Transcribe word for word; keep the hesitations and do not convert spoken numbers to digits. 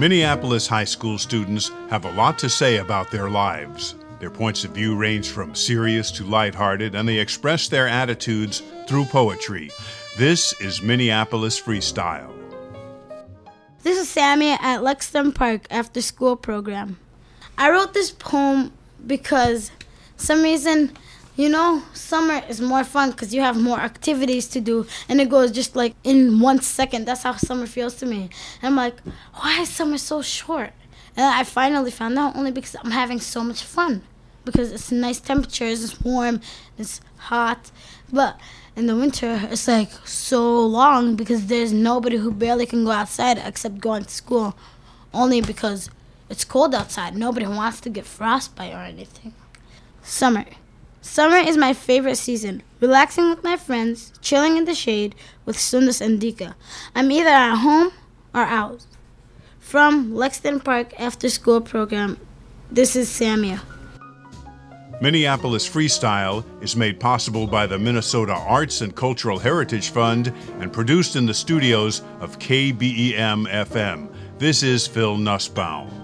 Minneapolis high school students have a lot to say about their lives. Their points of view range from serious to lighthearted, and they express their attitudes through poetry. This is Minneapolis Freestyle. This is Sammy at Lexington Park after school program. I wrote this poem because some reason, you know, summer is more fun because you have more activities to do, and it goes just like in one second. That's how summer feels to me. And I'm like, why is summer so short? And I finally found out only because I'm having so much fun. Because it's nice temperatures, it's warm, it's hot. But in the winter, it's like so long because there's nobody who barely can go outside except going to school. Only because it's cold outside. Nobody wants to get frostbite or anything. Summer. Summer is my favorite season. Relaxing with my friends, chilling in the shade with Sundus and Dika. I'm either at home or out. From Lexington Park After School Program, this is Samia. Minneapolis Freestyle is made possible by the Minnesota Arts and Cultural Heritage Fund and produced in the studios of K B E M F M. This is Phil Nussbaum.